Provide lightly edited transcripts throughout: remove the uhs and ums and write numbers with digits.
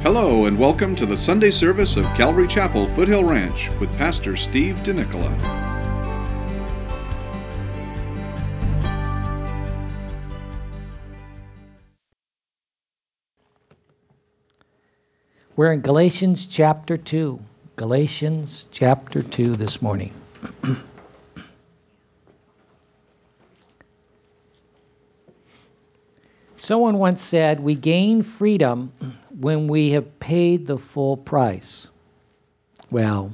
Hello and welcome to the Sunday service of Calvary Chapel, Foothill Ranch with Pastor Steve DeNicola. We're in Galatians chapter 2. Galatians chapter 2 this morning. Someone once said, we gain freedom when we have paid the full price. Well,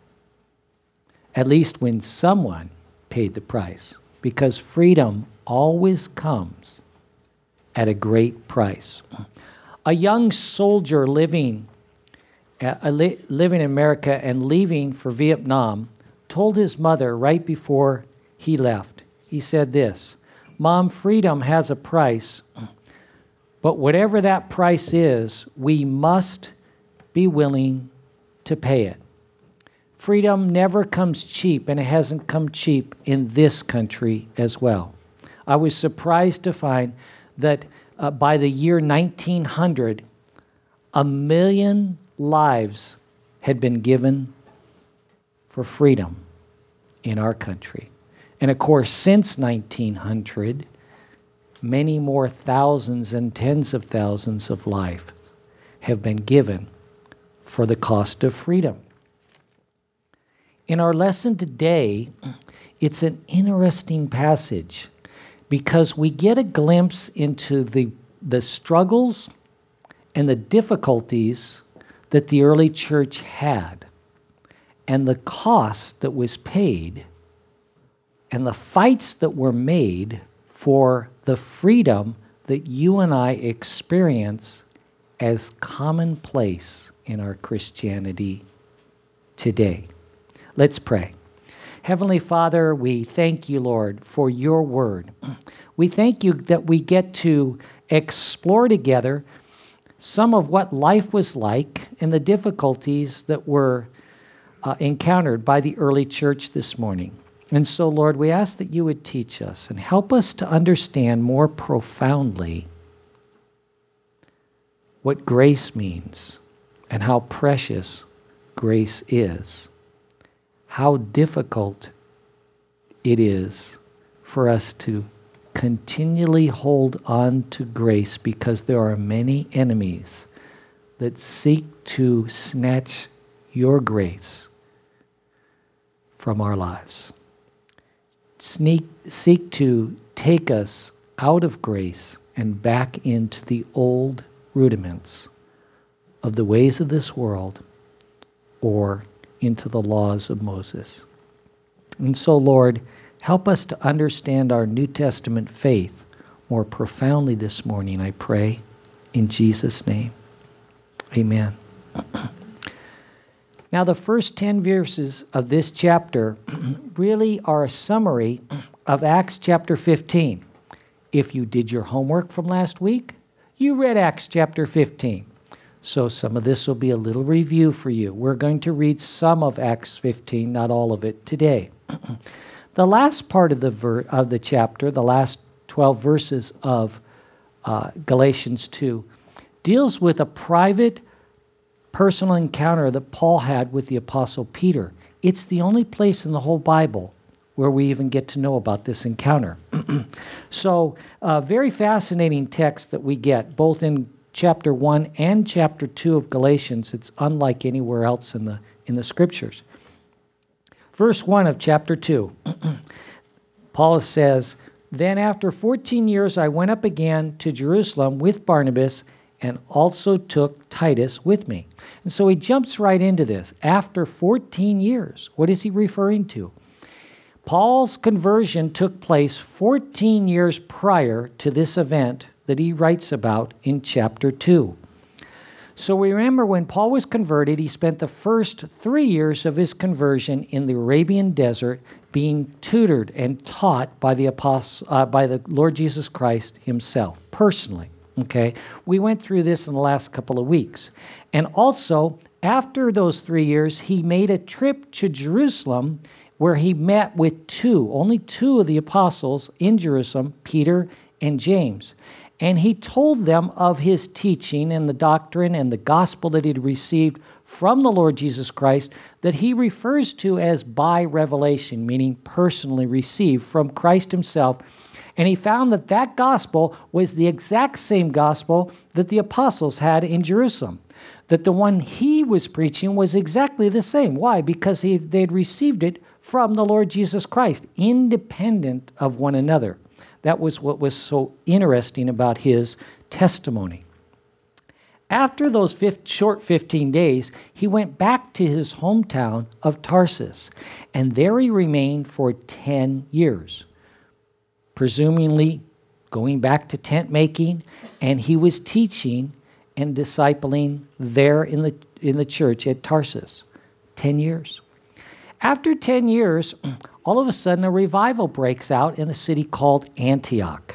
at least when someone paid the price, because freedom always comes at a great price. A young soldier living in America and leaving for Vietnam told his mother right before he left, he said this, "Mom, freedom has a price, but whatever that price is, we must be willing to pay it." Freedom never comes cheap, and it hasn't come cheap in this country as well. I was surprised to find that by the year 1900, 1 million lives had been given for freedom in our country. And of course, since 1900, many more thousands and tens of thousands of lives have been given for the cost of freedom. In our lesson today, it's an interesting passage because we get a glimpse into the struggles and the difficulties that the early church had, and the cost that was paid, and the fights that were made for the freedom that you and I experience as commonplace in our Christianity today. Let's pray. Heavenly Father, we thank you, Lord, for your word. We thank you that we get to explore together some of what life was like and the difficulties that were encountered by the early church this morning. And so, Lord, we ask that you would teach us and help us to understand more profoundly what grace means and how precious grace is. How difficult it is for us to continually hold on to grace because there are many enemies that seek to snatch your from our lives. Seek to take us out of grace and back into the old rudiments of the ways of this world or into the laws of Moses. And so, Lord, help us to understand our New Testament faith more profoundly this morning, I pray, in Jesus' name. Amen. Now, the first 10 verses of this chapter really are a summary of Acts chapter 15. If you did your homework from last week, you read Acts chapter 15. So some of this will be a little review for you. We're going to read some of Acts 15, not all of it today. The last part of the chapter, the last 12 verses of Galatians 2, deals with a private personal encounter that Paul had with the Apostle Peter. It's the only place in the whole Bible where we even get to know about this encounter. So, very fascinating text that we get, both in chapter 1 and chapter 2 of Galatians. It's unlike anywhere else in the Scriptures. Verse 1 of chapter 2, Paul says, "Then after 14 years I went up again to Jerusalem with Barnabas and also took Titus with me." And so he jumps right into this. After 14 years, what is he referring to? Paul's conversion took place 14 years prior to this event that he writes about in chapter 2. So we remember when Paul was converted, he spent the first 3 years of his conversion in the Arabian desert being tutored and taught by the Lord Jesus Christ himself, personally. Okay, we went through this in the last couple of weeks. And also, after those 3 years, he made a trip to Jerusalem where he met with only two of the apostles in Jerusalem, Peter and James. And he told them of his teaching and the doctrine and the gospel that he'd received from the Lord Jesus Christ that he refers to as by revelation, meaning personally received from Christ himself. And he found that that gospel was the exact same gospel that the apostles had in Jerusalem, that the one he was preaching was exactly the same. Why? Because they'd received it from the Lord Jesus Christ, independent of one another. That was what was so interesting about his testimony. After those short 15 days, he went back to his hometown of Tarsus, and there he remained for 10 years, presumably going back to tent making, and he was teaching and discipling there in the church at Tarsus. 10 years. After 10 years, all of a sudden a revival breaks out in a city called Antioch.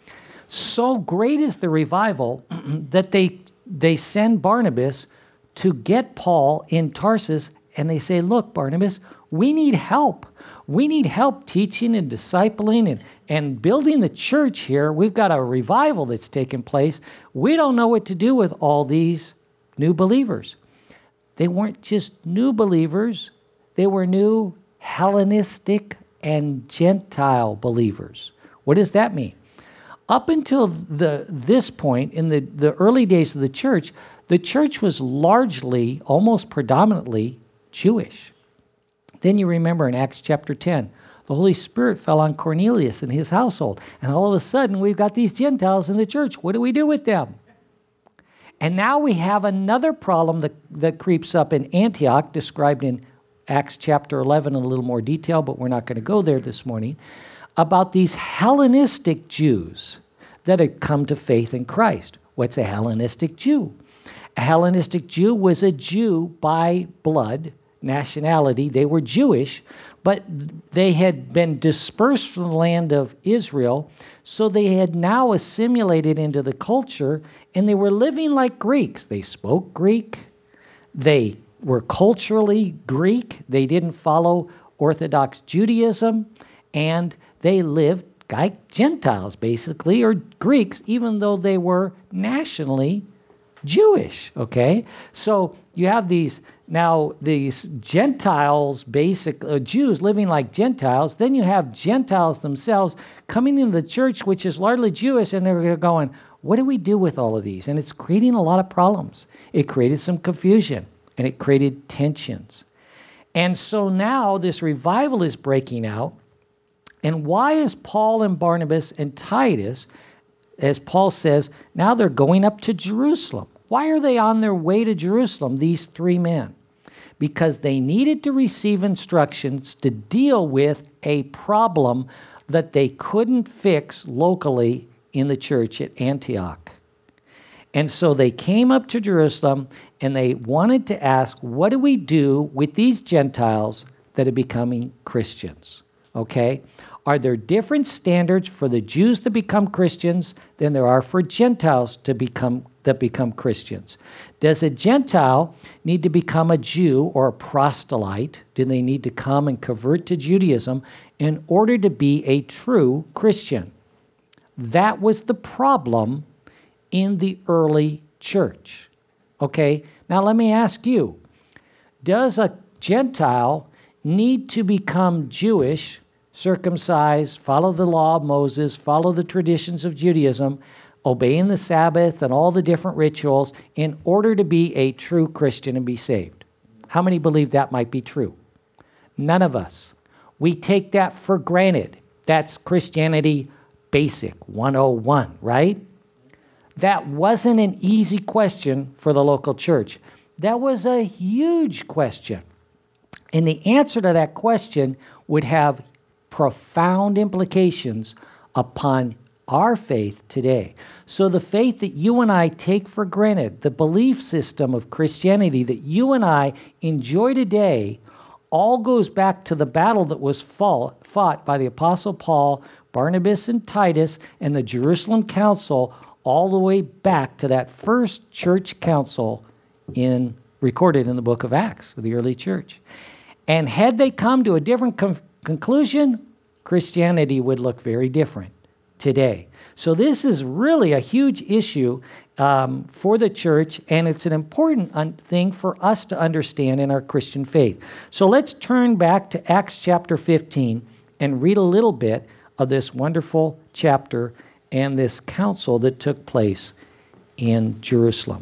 So great is the revival that they send Barnabas to get Paul in Tarsus, and they say, look, Barnabas, we need help. We need help teaching and discipling and building the church here. We've got a revival that's taken place. We don't know what to do with all these new believers. They weren't just new believers. They were new Hellenistic and Gentile believers. What does that mean? Up until this point, in the early days of the church was largely, almost predominantly, Jewish. Then you remember in Acts chapter 10, the Holy Spirit fell on Cornelius and his household. And all of a sudden, we've got these Gentiles in the church. What do we do with them? And now we have another problem that creeps up in Antioch, described in Acts chapter 11 in a little more detail, but we're not going to go there this morning, about these Hellenistic Jews that had come to faith in Christ. What's a Hellenistic Jew? A Hellenistic Jew was a Jew by blood, nationality. They were Jewish, but they had been dispersed from the land of Israel, so they had now assimilated into the culture, and they were living like Greeks. They spoke Greek. They were culturally Greek. They didn't follow Orthodox Judaism, and they lived like Gentiles, basically, or Greeks, even though they were nationally Jewish, okay? So you have these Gentiles, Jews living like Gentiles. Then you have Gentiles themselves coming into the church, which is largely Jewish, and they're going, what do we do with all of these? And it's creating a lot of problems. It created some confusion, and it created tensions. And so now this revival is breaking out. And why is Paul and Barnabas and Titus, as Paul says, now they're going up to Jerusalem? Why are they on their way to Jerusalem, these three men? Because they needed to receive instructions to deal with a problem that they couldn't fix locally in the church at Antioch. And so they came up to Jerusalem and they wanted to ask, what do we do with these Gentiles that are becoming Christians? Okay? Are there different standards for the Jews to become Christians than there are for Gentiles that become Christians? Does a Gentile need to become a Jew or a proselyte? Do they need to come and convert to Judaism in order to be a true Christian? That was the problem in the early church. Okay, now let me ask you, does a Gentile need to become Jewish, circumcised, follow the law of Moses, follow the traditions of Judaism, obeying the Sabbath and all the different rituals in order to be a true Christian and be saved? How many believe that might be true? None of us. We take that for granted. That's Christianity Basic 101, right? That wasn't an easy question for the local church. That was a huge question. And the answer to that question would have profound implications upon our faith today. So the faith that you and I take for granted, the belief system of Christianity that you and I enjoy today, all goes back to the battle that was fought by the Apostle Paul, Barnabas, and Titus, and the Jerusalem Council, all the way back to that first church council recorded in the book of Acts of the early church. And had they come to a different conclusion, Christianity would look very different today. So this is really a huge issue for the church, and it's an important thing for us to understand in our Christian faith. So let's turn back to Acts chapter 15 and read a little bit of this wonderful chapter and this council that took place in Jerusalem.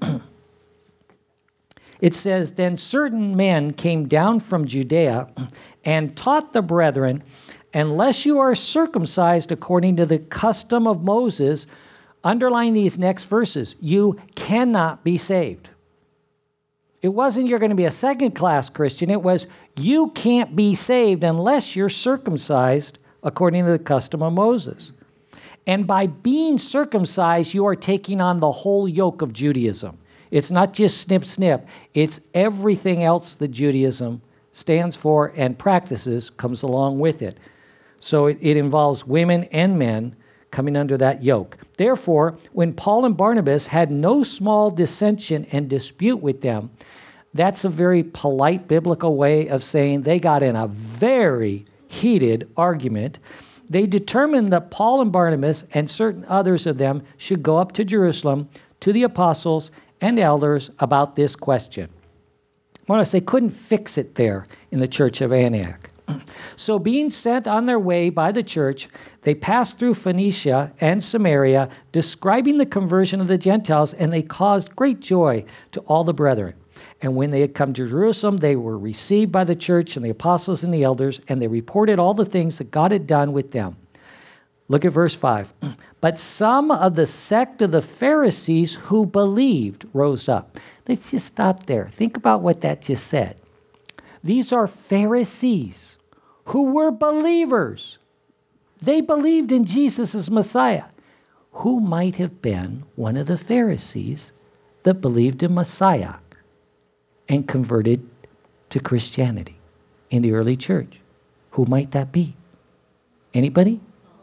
It says, "Then certain men came down from Judea and taught the brethren, unless you are circumcised according to the custom of Moses," underline these next verses, "you cannot be saved." It wasn't you're going to be a second-class Christian. It was you can't be saved unless you're circumcised according to the custom of Moses. And by being circumcised, you are taking on the whole yoke of Judaism. It's not just snip, snip. It's everything else that Judaism stands for and practices comes along with it. So it involves women and men coming under that yoke. Therefore, when Paul and Barnabas had no small dissension and dispute with them, that's a very polite biblical way of saying they got in a very heated argument. They determined that Paul and Barnabas and certain others of them should go up to Jerusalem to the apostles and elders about this question. Notice they couldn't fix it there in the church of Antioch. So being sent on their way by the church, they passed through Phoenicia and Samaria, describing the conversion of the Gentiles, and they caused great joy to all the brethren. And when they had come to Jerusalem, they were received by the church and the apostles and the elders, and they reported all the things that God had done with them. Look at verse 5. But some of the sect of the Pharisees who believed rose up. Let's just stop there. Think about what that just said. These are Pharisees who were believers. They believed in Jesus as Messiah. Who might have been one of the Pharisees that believed in Messiah and converted to Christianity in the early church? Who might that be? Anybody?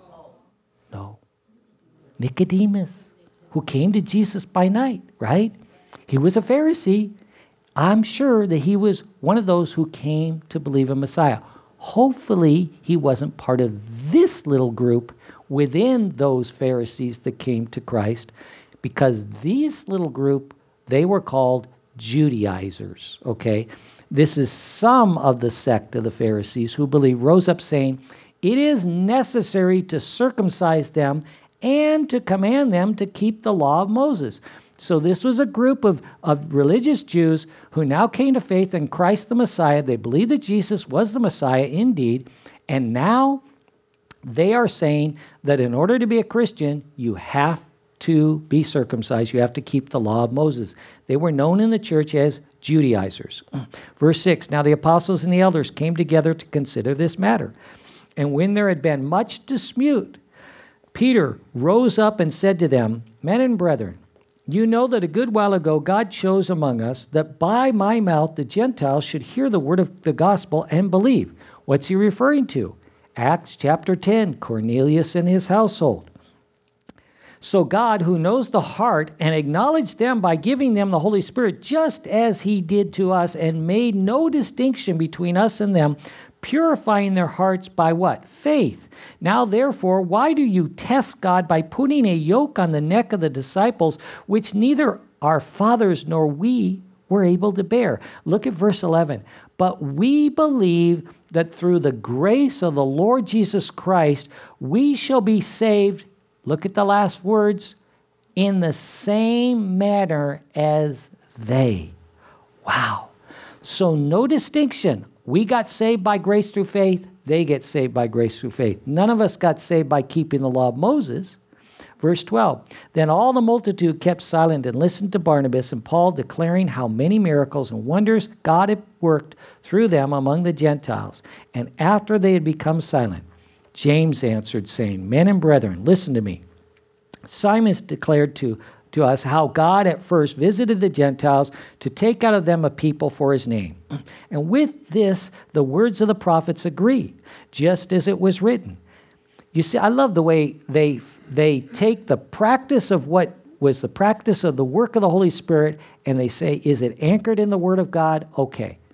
No. Nicodemus, who came to Jesus by night, right? He was a Pharisee. I'm sure that he was one of those who came to believe in Messiah. Hopefully, he wasn't part of this little group within those Pharisees that came to Christ, because these little group, they were called Judaizers, okay? This is some of the sect of the Pharisees who believe rose up saying, it is necessary to circumcise them and to command them to keep the law of Moses. So this was a group of religious Jews who now came to faith in Christ the Messiah. They believed that Jesus was the Messiah indeed. And now they are saying that in order to be a Christian, you have to be circumcised. You have to keep the law of Moses. They were known in the church as Judaizers. Verse 6, now the apostles and the elders came together to consider this matter. And when there had been much dispute, Peter rose up and said to them, men and brethren, you know that a good while ago God chose among us that by my mouth the Gentiles should hear the word of the gospel and believe. What's he referring to? Acts chapter 10, Cornelius and his household. So God, who knows the heart, and acknowledged them by giving them the Holy Spirit, just as he did to us, and made no distinction between us and them, purifying their hearts by what? Faith. Now, therefore, why do you test God by putting a yoke on the neck of the disciples, which neither our fathers nor we were able to bear? Look at verse 11. But we believe that through the grace of the Lord Jesus Christ, we shall be saved. Look at the last words. In the same manner as they. Wow. So no distinction. We got saved by grace through faith. They get saved by grace through faith. None of us got saved by keeping the law of Moses. Verse 12, then all the multitude kept silent and listened to Barnabas and Paul, declaring how many miracles and wonders God had worked through them among the Gentiles. And after they had become silent, James answered, saying, men and brethren, listen to me. Simon declared to us how God at first visited the Gentiles to take out of them a people for his name. And with this, the words of the prophets agree, just as it was written. You see, I love the way they take the practice of what was the practice of the work of the Holy Spirit, and they say, is it anchored in the Word of God? Okay,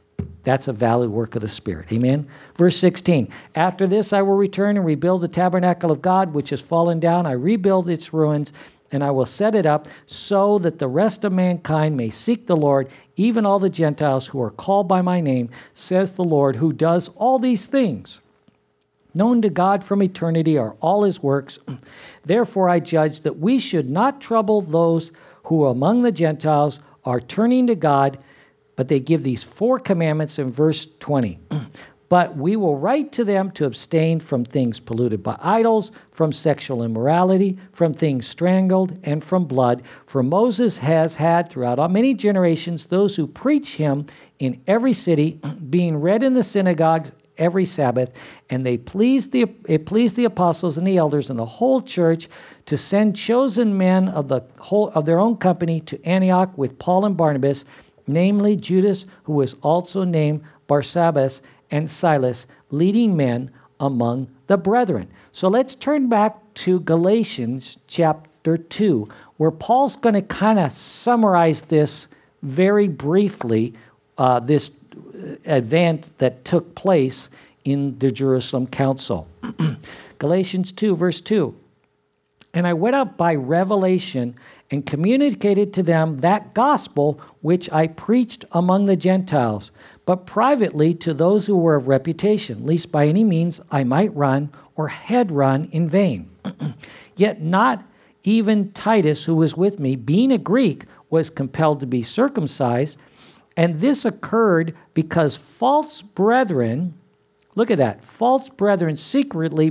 That's a valid work of the Spirit. Amen? Verse 16, after this I will return and rebuild the tabernacle of God, which has fallen down. I rebuild its ruins, and I will set it up so that the rest of mankind may seek the Lord, even all the Gentiles who are called by my name, says the Lord, who does all these things. Known to God from eternity are all his works. Therefore I judge that we should not trouble those who among the Gentiles are turning to God, but they give these 4 commandments in verse 20. But we will write to them to abstain from things polluted by idols, from sexual immorality, from things strangled, and from blood. For Moses has had throughout many generations those who preach him in every city, being read in the synagogues every Sabbath, and it pleased the apostles and the elders and the whole church to send chosen men of their own company to Antioch with Paul and Barnabas, namely Judas, who was also named Barsabbas, and Silas, leading men among the brethren. So let's turn back to Galatians chapter 2, where Paul's going to kind of summarize this very briefly, this event that took place in the Jerusalem Council. Galatians 2, verse 2. And I went up by revelation and communicated to them that gospel which I preached among the Gentiles, but privately to those who were of reputation, lest by any means I might run or had run in vain. Yet not even Titus, who was with me, being a Greek, was compelled to be circumcised. And this occurred because false brethren, look at that, false brethren secretly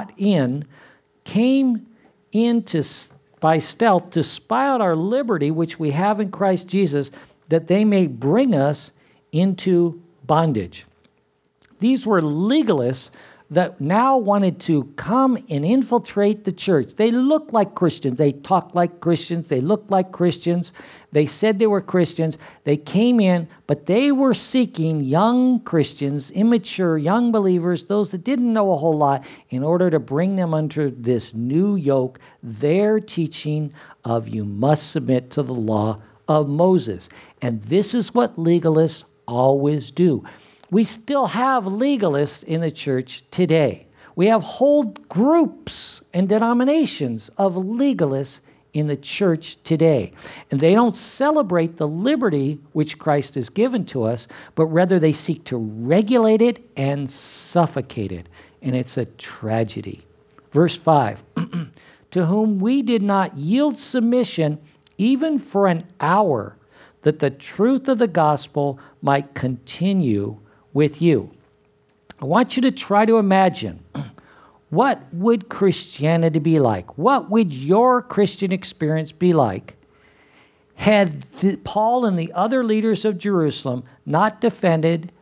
came in by stealth to spy out our liberty which we have in Christ Jesus, that they may bring us into bondage. These were legalists that now wanted to come and infiltrate the church. They looked like Christians. They talked like Christians. They looked like Christians. They said they were Christians. They came in, but they were seeking young Christians, immature young believers, those that didn't know a whole lot, in order to bring them under this new yoke, their teaching of you must submit to the law of Moses. And this is what legalists always do. We still have legalists in the church today. We have whole groups and denominations of legalists in the church today. And they don't celebrate the liberty which Christ has given to us, but rather they seek to regulate it and suffocate it. And it's a tragedy. Verse 5, to whom we did not yield submission even for an hour, that the truth of the gospel might continue with you. I want you to try to imagine, what would Christianity be like? What would your Christian experience be like had Paul and the other leaders of Jerusalem not defended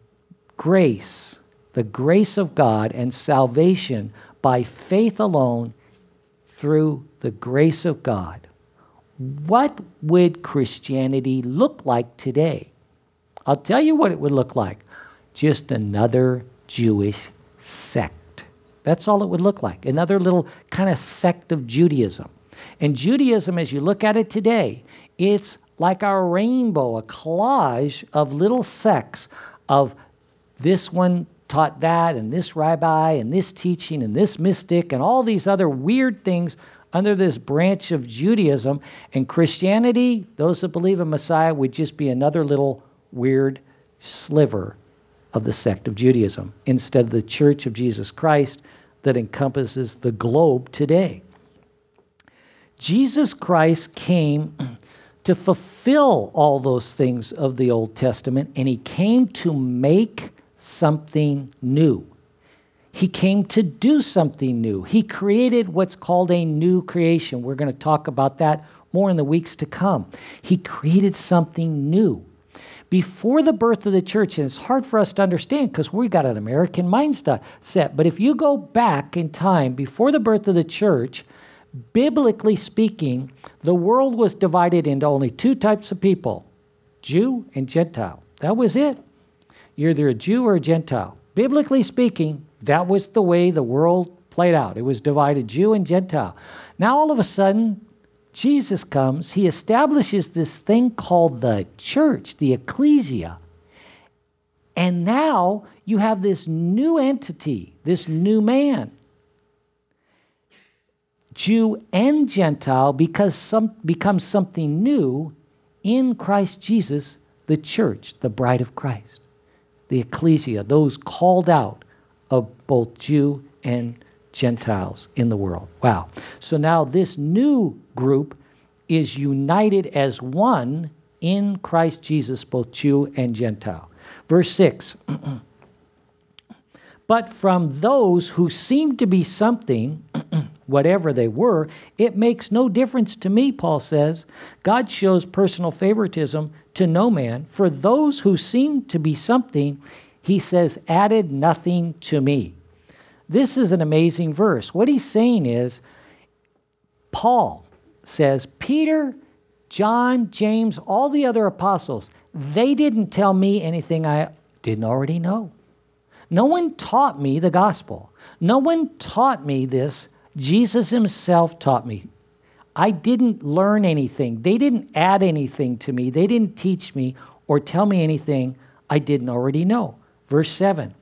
grace, the grace of God and salvation by faith alone through the grace of God? What would Christianity look like today? I'll tell you what it would look like. Just another Jewish sect. That's all it would look like. Another little kind of sect of Judaism. And Judaism, as you look at it today, it's like a rainbow, a collage of little sects of this one taught that, and this rabbi, and this teaching, and this mystic, and all these other weird things under this branch of Judaism. And Christianity, those that believe in Messiah, would just be another little weird sliver of the sect of Judaism, instead of the Church of Jesus Christ that encompasses the globe today. Jesus Christ came to fulfill all those things of the Old Testament, and he came to make something new. He came to do something new. He created what's called a new creation. We're going to talk about that more in the weeks to come. He created something new. Before the birth of the church, and it's hard for us to understand because we got an American mindset, but if you go back in time, before the birth of the church, biblically speaking, the world was divided into only 2 types of people, Jew and Gentile. That was it. You're either a Jew or a Gentile. Biblically speaking, that was the way the world played out. It was divided Jew and Gentile. Now all of a sudden, Jesus comes, he establishes this thing called the church, the ecclesia. And now you have this new entity, this new man, Jew and Gentile, becomes something new in Christ Jesus, the church, the bride of Christ, the ecclesia, those called out of both Jew and Gentiles in the world. Wow. So now this new group is united as one in Christ Jesus, both Jew and Gentile. Verse 6. But from those who seemed to be something, whatever they were, it makes no difference to me, Paul says. God shows personal favoritism to no man. For those who seemed to be something, he says, added nothing to me. This is an amazing verse. What he's saying is, Paul says, Peter, John, James, all the other apostles, they didn't tell me anything I didn't already know. No one taught me the gospel. No one taught me this. Jesus himself taught me. I didn't learn anything. They didn't add anything to me. They didn't teach me or tell me anything I didn't already know. Verse 7.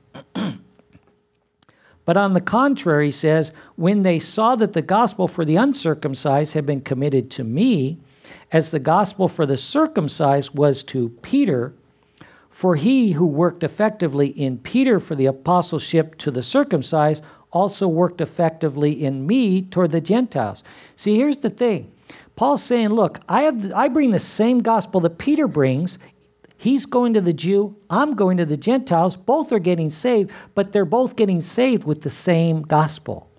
But on the contrary, he says, when they saw that the gospel for the uncircumcised had been committed to me, as the gospel for the circumcised was to Peter, for he who worked effectively in Peter for the apostleship to the circumcised also worked effectively in me toward the Gentiles. See, here's the thing. Paul's saying, look, I bring the same gospel that Peter brings. He's going to the Jew, I'm going to the Gentiles. Both are getting saved, but they're both getting saved with the same gospel.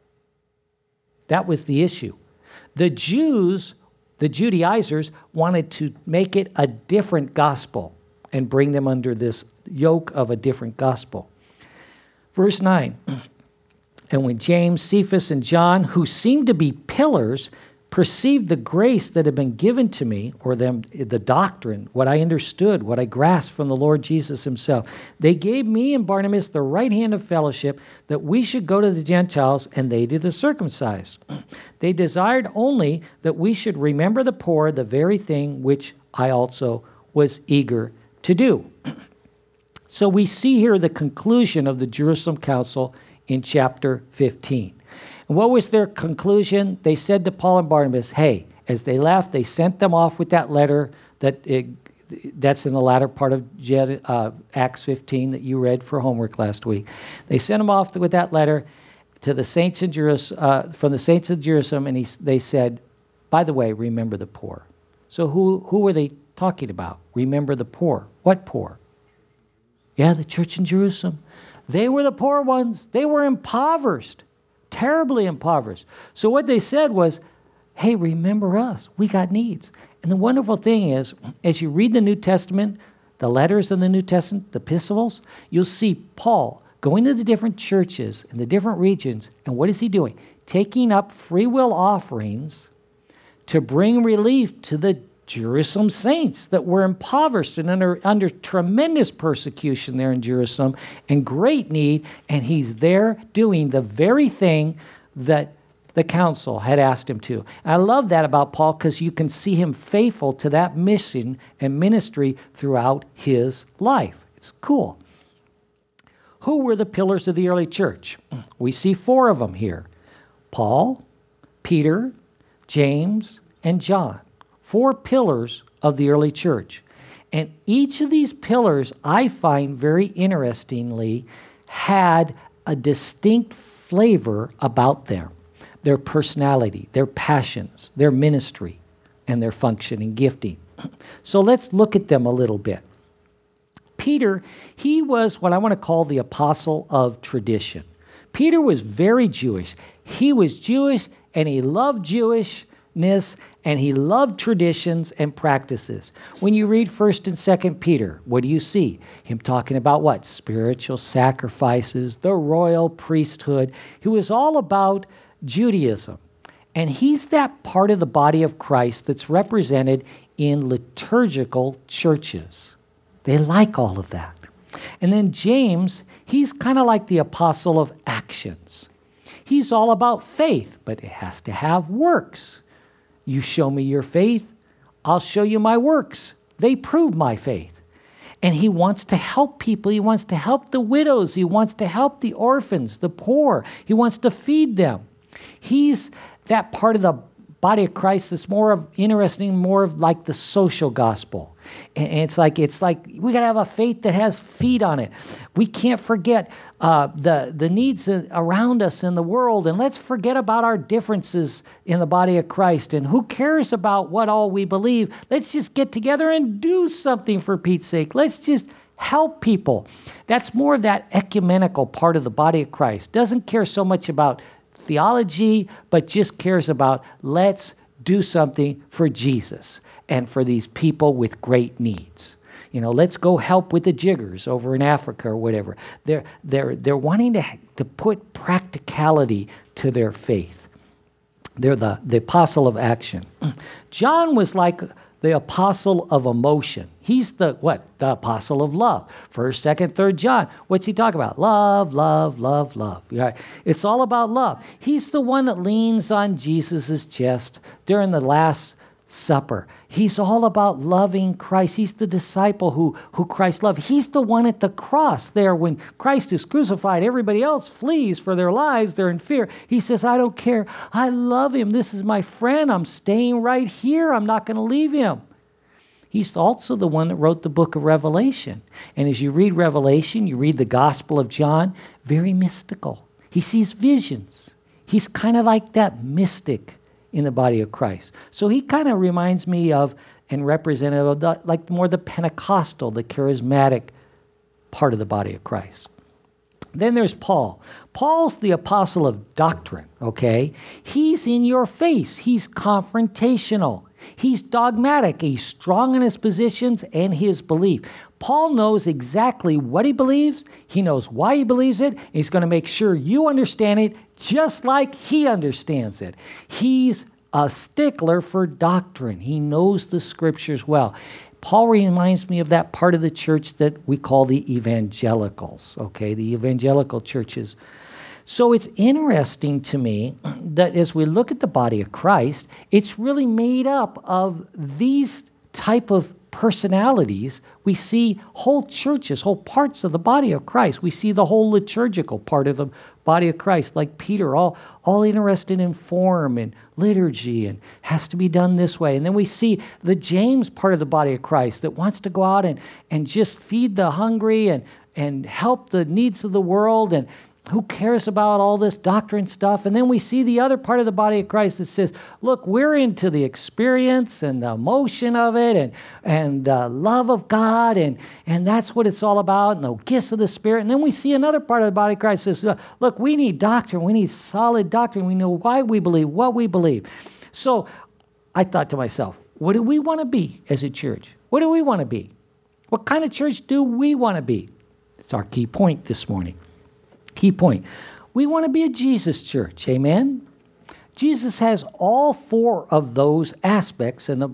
That was the issue. The Jews, the Judaizers, wanted to make it a different gospel and bring them under this yoke of a different gospel. Verse 9, and when James, Cephas, and John, who seemed to be pillars, perceived the grace that had been given to me, or them, the doctrine, what I understood, what I grasped from the Lord Jesus himself, they gave me and Barnabas the right hand of fellowship that we should go to the Gentiles and they to the circumcised. They desired only that we should remember the poor, the very thing which I also was eager to do. So we see here the conclusion of the Jerusalem Council in chapter 15. And what was their conclusion? They said to Paul and Barnabas, hey, as they left, they sent them off with that letter that's in the latter part of Acts 15 that you read for homework last week. They sent them off with that letter to the saints in Jerusalem, from the saints of Jerusalem, and they said, by the way, remember the poor. So who were they talking about? Remember the poor. What poor? Yeah, the church in Jerusalem. They were the poor ones. They were impoverished, terribly impoverished. So what they said was, hey, remember us. We got needs. And the wonderful thing is, as you read the New Testament, the letters in the New Testament, the epistles, you'll see Paul going to the different churches in the different regions. And what is he doing? Taking up free will offerings to bring relief to the Jerusalem saints that were impoverished and under tremendous persecution there in Jerusalem and great need. And he's there doing the very thing that the council had asked him to. And I love that about Paul because you can see him faithful to that mission and ministry throughout his life. It's cool. Who were the pillars of the early church? We see 4 of them here. Paul, Peter, James, and John. 4 pillars of the early church. And each of these pillars, I find very interestingly, had a distinct flavor about them. Their personality, their passions, their ministry, and their function and gifting. So let's look at them a little bit. Peter, he was what I want to call the apostle of tradition. Peter was very Jewish. He was Jewish and he loved Jewishness and he loved traditions and practices. When you read 1st and 2nd Peter, what do you see? Him talking about what? Spiritual sacrifices, the royal priesthood. He was all about Judaism. And he's that part of the body of Christ that's represented in liturgical churches. They like all of that. And then James, he's kind of like the apostle of actions. He's all about faith, but it has to have works. You show me your faith, I'll show you my works. They prove my faith. And he wants to help people. He wants to help the widows. He wants to help the orphans, the poor. He wants to feed them. He's that part of the body of Christ that's more of interesting, more of like the social gospel. And it's like we got to have a faith that has feet on it. We can't forget the needs around us in the world, and let's forget about our differences in the body of Christ. And who cares about what all we believe? Let's just get together and do something for Pete's sake. Let's just help people. That's more of that ecumenical part of the body of Christ. Doesn't care so much about theology, but just cares about let's do something for Jesus and for these people with great needs. Let's go help with the jiggers over in Africa or whatever. They're wanting to put practicality to their faith. They're the apostle of action. John was like the apostle of emotion. He's the apostle of love. 1st, 2nd, 3rd John. What's he talking about? Love, love, love, love. Yeah, it's all about love. He's the one that leans on Jesus' chest during the Last Supper. He's all about loving Christ. He's the disciple who Christ loved. He's the one at the cross there when Christ is crucified. Everybody else flees for their lives. They're in fear. He says, I don't care. I love him. This is my friend. I'm staying right here. I'm not going to leave him. He's also the one that wrote the book of Revelation. And as you read Revelation, you read the Gospel of John, very mystical. He sees visions. He's kind of like that mystic in the body of Christ. So he kind of reminds me of and representative of the Pentecostal, the charismatic part of the body of Christ. Then there's Paul. Paul's the apostle of doctrine, okay? He's in your face. He's confrontational. He's dogmatic. He's strong in his positions and his belief. Paul knows exactly what he believes. He knows why he believes it. And he's going to make sure you understand it just like he understands it. He's a stickler for doctrine. He knows the scriptures well. Paul reminds me of that part of the church that we call the evangelicals, okay? The evangelical churches. So it's interesting to me that as we look at the body of Christ, it's really made up of these type of personalities. We see whole churches, whole parts of the body of Christ. We see the whole liturgical part of the body of Christ, like Peter, all interested in form and liturgy and has to be done this way. And then we see the James part of the body of Christ that wants to go out and just feed the hungry and help the needs of the world, and who cares about all this doctrine stuff? And then we see the other part of the body of Christ that says, look, we're into the experience and the emotion of it and love of God, and that's what it's all about, and the gifts of the Spirit. And then we see another part of the body of Christ that says, look, we need doctrine. We need solid doctrine. We know why we believe, what we believe. So I thought to myself, what do we want to be as a church? What do we want to be? What kind of church do we want to be? It's our key point this morning. Key point. We want to be a Jesus church. Amen? Jesus has all four of those aspects in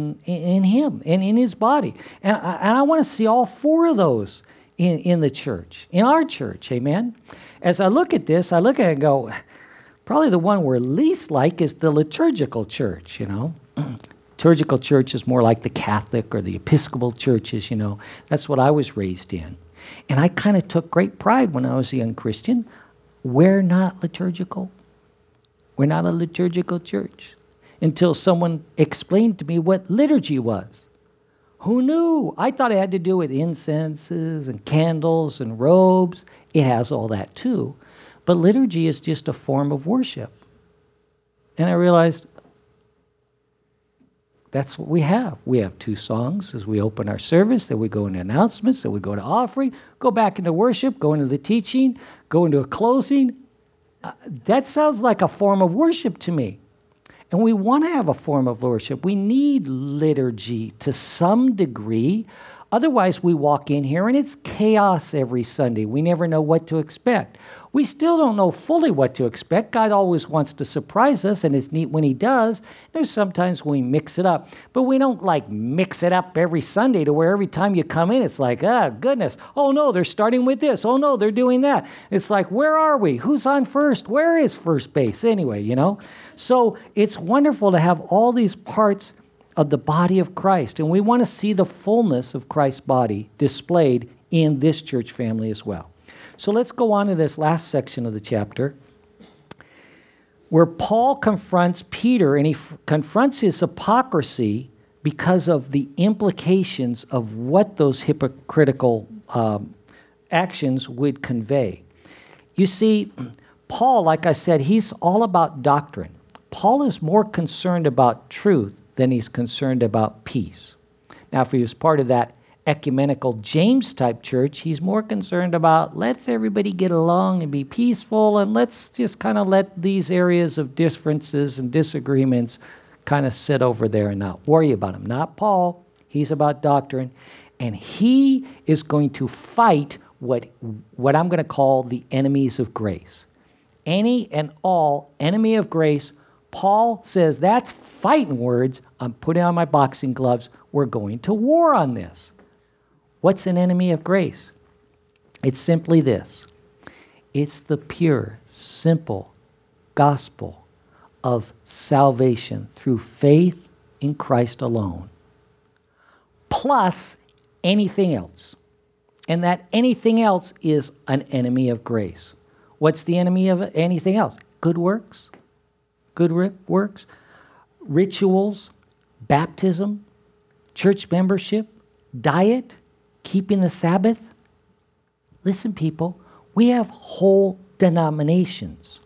him and in his body. And I want to see all four of those in the church, in our church. Amen? As I look at this, I look at it and go, probably the one we're least like is the liturgical church, Liturgical church is more like the Catholic or the Episcopal churches, That's what I was raised in. And I kind of took great pride when I was a young Christian. We're not liturgical. We're not a liturgical church. Until someone explained to me what liturgy was. Who knew? I thought it had to do with incenses and candles and robes. It has all that too. But liturgy is just a form of worship. And I realized that's what we have. We have 2 songs as we open our service, then we go into announcements, then we go to offering, go back into worship, go into the teaching, go into a closing. That sounds like a form of worship to me. And we want to have a form of worship. We need liturgy to some degree. Otherwise, we walk in here and it's chaos every Sunday. We never know what to expect. We still don't know fully what to expect. God always wants to surprise us, and it's neat when he does. There's sometimes we mix it up. But we don't mix it up every Sunday to where every time you come in, it's like, goodness. Oh, no, they're starting with this. Oh, no, they're doing that. It's like, where are we? Who's on first? Where is first base? Anyway, So it's wonderful to have all these parts of the body of Christ. And we want to see the fullness of Christ's body displayed in this church family as well. So let's go on to this last section of the chapter, where Paul confronts Peter, and he confronts his hypocrisy because of the implications of what those hypocritical actions would convey. You see, Paul, like I said, he's all about doctrine. Paul is more concerned about truth than he's concerned about peace. Now, if he was part of that ecumenical James-type church, he's more concerned about let's everybody get along and be peaceful, and let's just kind of let these areas of differences and disagreements kind of sit over there and not worry about them. Not Paul. He's about doctrine, and he is going to fight what I'm going to call the enemies of grace. Any and all enemy of grace. Paul says, that's fighting words. I'm putting on my boxing gloves. We're going to war on this. What's an enemy of grace? It's simply this. It's the pure, simple gospel of salvation through faith in Christ alone, plus anything else. And that anything else is an enemy of grace. What's the enemy of anything else? Good works. Good works. Rituals. Baptism. Church membership. Diet. Keeping the Sabbath. Listen, people, we have whole denominations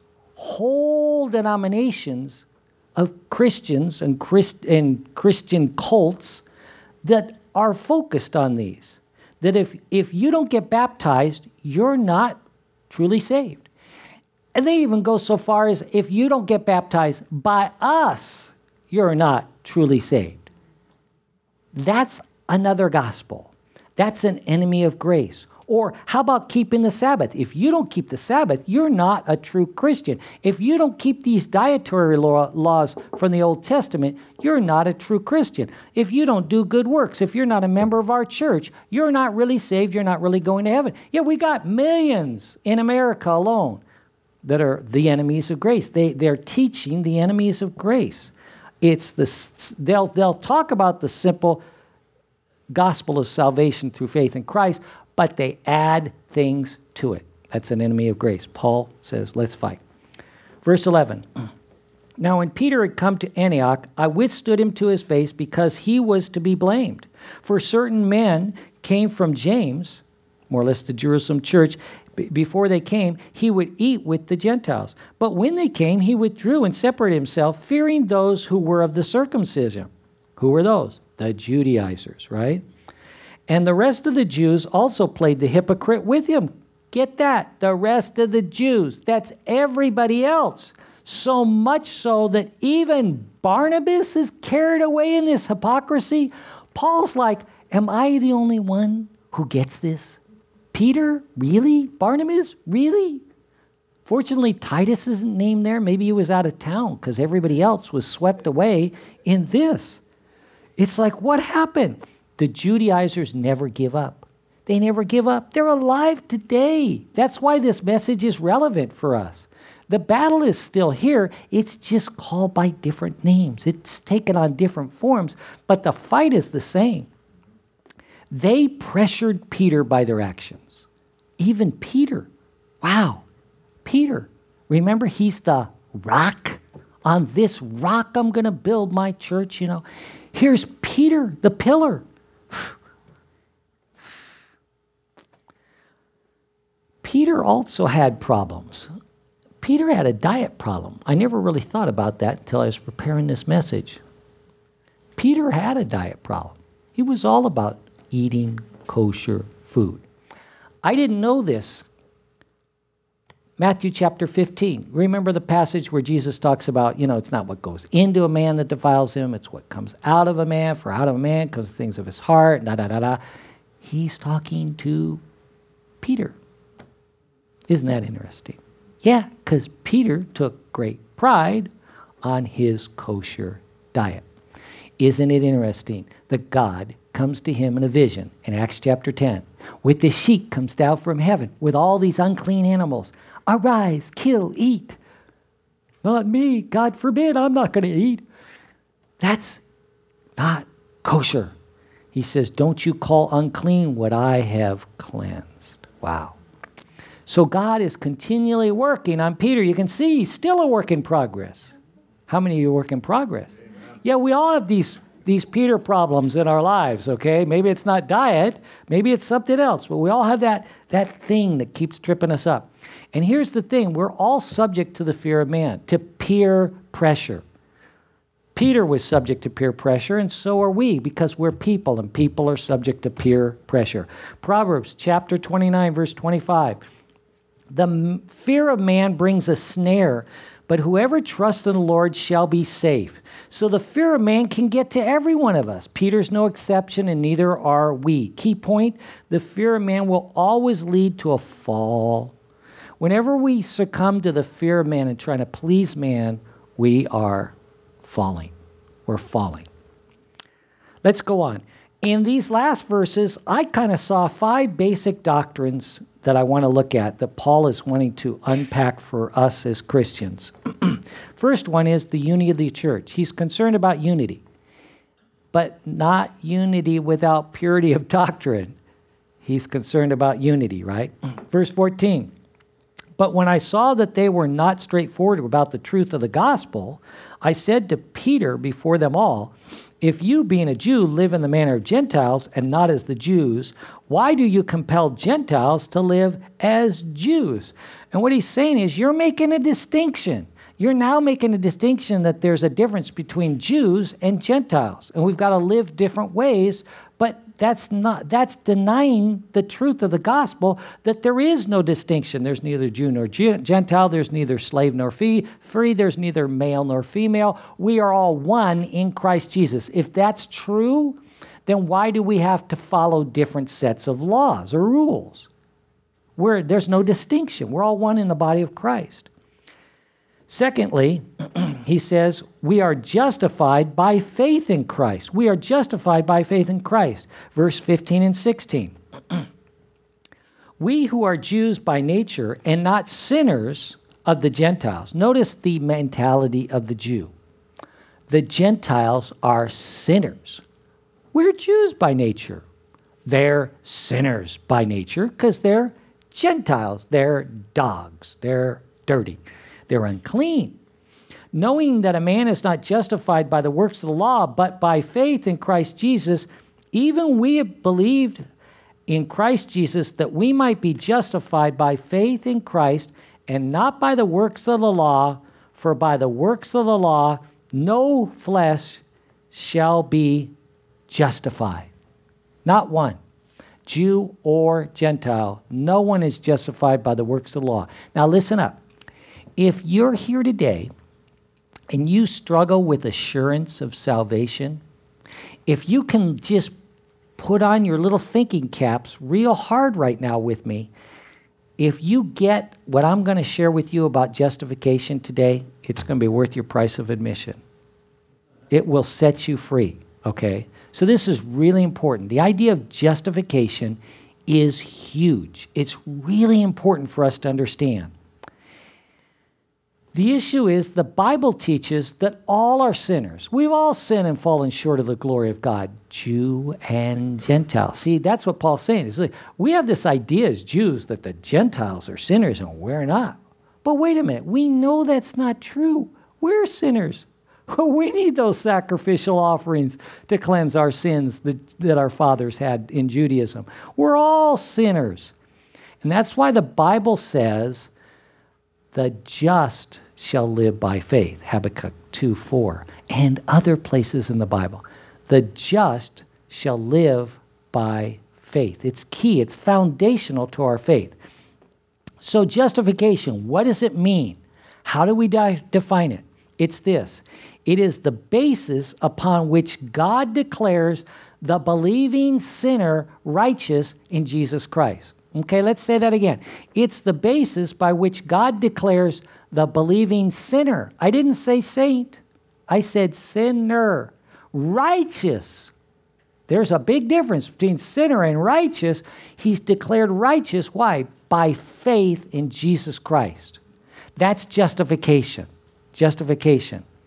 of Christians and Christian cults that are focused on these. That if you don't get baptized, you're not truly saved. And they even go so far as if you don't get baptized by us, you're not truly saved. That's another gospel. That's an enemy of grace. Or how about keeping the Sabbath? If you don't keep the Sabbath, you're not a true Christian. If you don't keep these dietary laws from the Old Testament, you're not a true Christian. If you don't do good works, if you're not a member of our church, you're not really saved, you're not really going to heaven. Yeah, we got millions in America alone that are the enemies of grace. They're teaching the enemies of grace. They'll talk about the simple gospel of salvation through faith in Christ, but they add things to it. That's an enemy of grace. Paul says, let's fight. Verse 11. Now when Peter had come to Antioch, I withstood him to his face because he was to be blamed. For certain men came from James, more or less the Jerusalem church. Before they came, he would eat with the Gentiles. But when they came, he withdrew and separated himself, fearing those who were of the circumcision. Who were those? The Judaizers, right? And the rest of the Jews also played the hypocrite with him. Get that? The rest of the Jews. That's everybody else. So much so that even Barnabas is carried away in this hypocrisy. Paul's like, am I the only one who gets this? Peter? Really? Barnabas? Really? Fortunately, Titus isn't named there. Maybe he was out of town because everybody else was swept away in this. It's like, what happened? The Judaizers never give up. They never give up. They're alive today. That's why this message is relevant for us. The battle is still here. It's just called by different names. It's taken on different forms, but the fight is the same. They pressured Peter by their actions. Even Peter. Wow. Peter. Remember, he's the rock. On this rock, I'm going to build my church, Here's Peter, the pillar. Peter also had problems. Peter had a diet problem. I never really thought about that until I was preparing this message. Peter had a diet problem. He was all about eating kosher food. I didn't know this. Matthew chapter 15. Remember the passage where Jesus talks about, it's not what goes into a man that defiles him, it's what comes out of a man, for out of a man comes the things of his heart, He's talking to Peter. Isn't that interesting? Yeah, because Peter took great pride on his kosher diet. Isn't it interesting that God comes to him in a vision in Acts chapter 10 with the sheep comes down from heaven with all these unclean animals. Arise, kill, eat. Not me. God forbid, I'm not going to eat. That's not kosher. He says, don't you call unclean what I have cleansed. Wow. So God is continually working on Peter. You can see he's still a work in progress. How many of you work in progress? Amen. Yeah, we all have these Peter problems in our lives, okay? Maybe it's not diet. Maybe it's something else. But we all have that thing that keeps tripping us up. And here's the thing. We're all subject to the fear of man, to peer pressure. Peter was subject to peer pressure, and so are we, because we're people, and people are subject to peer pressure. Proverbs chapter 29, verse 25. The fear of man brings a snare, but whoever trusts in the Lord shall be safe. So the fear of man can get to every one of us. Peter's no exception, and neither are we. Key point, the fear of man will always lead to a fall. Whenever we succumb to the fear of man and trying to please man, we are falling. We're falling. Let's go on. In these last verses, I kind of saw 5 basic doctrines that I want to look at that Paul is wanting to unpack for us as Christians. First one is the unity of the church. He's concerned about unity, but not unity without purity of doctrine. He's concerned about unity, right? Verse 14. But when I saw that they were not straightforward about the truth of the gospel, I said to Peter before them all, if you, being a Jew, live in the manner of Gentiles and not as the Jews, why do you compel Gentiles to live as Jews? And what he's saying is you're making a distinction. You're now making a distinction that there's a difference between Jews and Gentiles. And we've got to live different ways, but that's denying the truth of the gospel, that there is no distinction. There's neither Jew nor Gentile. There's neither slave nor free. There's neither male nor female. We are all one in Christ Jesus. If that's true, then why do we have to follow different sets of laws or rules? There's no distinction. We're all one in the body of Christ. Secondly, he says, we are justified by faith in Christ. We are justified by faith in Christ. Verse 15 and 16. We who are Jews by nature and not sinners of the Gentiles. Notice the mentality of the Jew. The Gentiles are sinners. We're Jews by nature. They're sinners by nature because they're Gentiles. They're dogs. They're dirty. They're unclean. Knowing that a man is not justified by the works of the law, but by faith in Christ Jesus, even we have believed in Christ Jesus that we might be justified by faith in Christ and not by the works of the law, for by the works of the law no flesh shall be justified. Not one. Jew or Gentile. No one is justified by the works of the law. Now listen up. If you're here today and you struggle with assurance of salvation, if you can just put on your little thinking caps real hard right now with me, if you get what I'm going to share with you about justification today, it's going to be worth your price of admission. It will set you free, okay? So this is really important. The idea of justification is huge. It's really important for us to understand. The issue is the Bible teaches that all are sinners. We've all sinned and fallen short of the glory of God, Jew and Gentile. See, that's what Paul's saying. It's like, we have this idea as Jews that the Gentiles are sinners and we're not. But wait a minute, we know that's not true. We're sinners. We need those sacrificial offerings to cleanse our sins that our fathers had in Judaism. We're all sinners. And that's why the Bible says, the just shall live by faith, Habakkuk 2:4, and other places in the Bible. The just shall live by faith. It's key. It's foundational to our faith. So justification, what does it mean? How do we define it? It's this. It is the basis upon which God declares the believing sinner righteous in Jesus Christ. Okay, let's say that again. It's the basis by which God declares the believing sinner. I didn't say saint. I said sinner. Righteous. There's a big difference between sinner and righteous. He's declared righteous. Why? By faith in Jesus Christ. That's justification. Justification.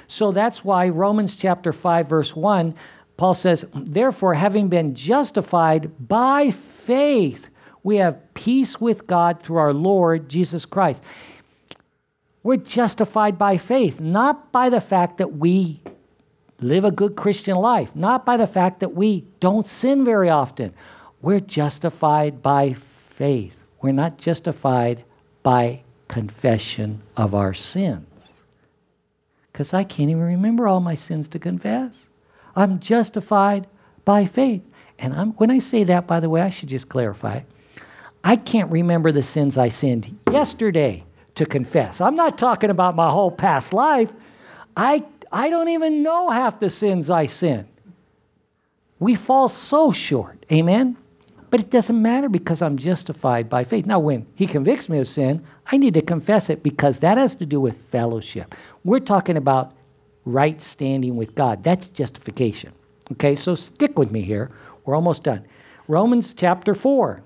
So that's why Romans chapter 5, verse 1, Paul says, therefore, having been justified by faith, we have peace with God through our Lord Jesus Christ. We're justified by faith, not by the fact that we live a good Christian life, not by the fact that we don't sin very often. We're justified by faith. We're not justified by confession of our sins. Because I can't even remember all my sins to confess. I'm justified by faith. And when I say that, by the way, I should just clarify. I can't remember the sins I sinned yesterday to confess. I'm not talking about my whole past life. I don't even know half the sins I sin. We fall so short. Amen? But it doesn't matter because I'm justified by faith. Now, when he convicts me of sin, I need to confess it because that has to do with fellowship. We're talking about right standing with God. That's justification. Okay, so stick with me here. We're almost done. Romans chapter 4.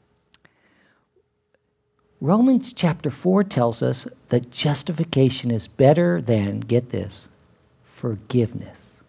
Romans chapter 4 tells us that justification is better than, get this, forgiveness.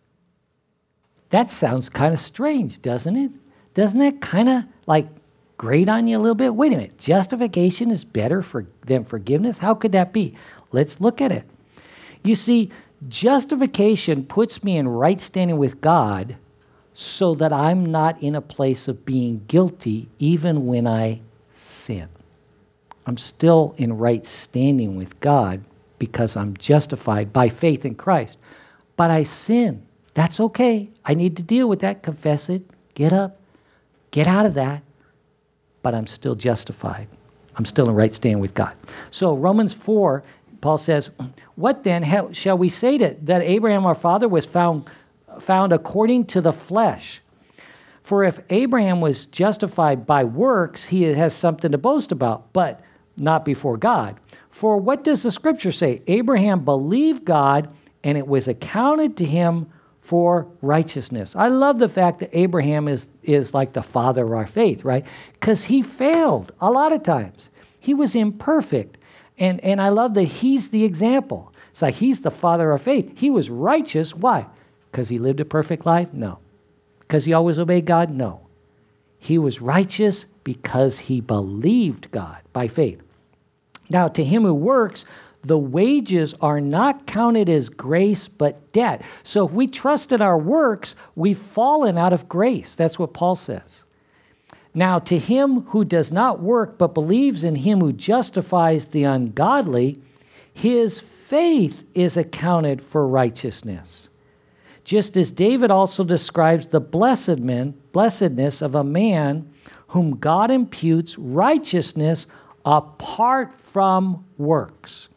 That sounds kind of strange, doesn't it? Doesn't that kind of like grate on you a little bit? Wait a minute, justification is better than forgiveness? How could that be? Let's look at it. You see, justification puts me in right standing with God so that I'm not in a place of being guilty even when I sin. I'm still in right standing with God because I'm justified by faith in Christ. But I sin. That's okay. I need to deal with that, confess it, get up, get out of that. But I'm still justified. I'm still in right standing with God. So Romans 4, Paul says, what then shall we say that Abraham our father was found according to the flesh? For if Abraham was justified by works, he has something to boast about, but not before God. For what does the scripture say? Abraham believed God, and it was accounted to him for righteousness. I love the fact that Abraham is like the father of our faith, right? Because he failed a lot of times. He was imperfect. And I love that he's the example. It's like he's the father of faith. He was righteous. Why? Because he lived a perfect life? No. Because he always obeyed God? No. He was righteous because he believed God by faith. Now, to him who works, the wages are not counted as grace, but debt. So if we trust in our works, we've fallen out of grace. That's what Paul says. Now, to him who does not work, but believes in him who justifies the ungodly, his faith is accounted for righteousness. Just as David also describes the blessedness of a man whom God imputes righteousness apart from works.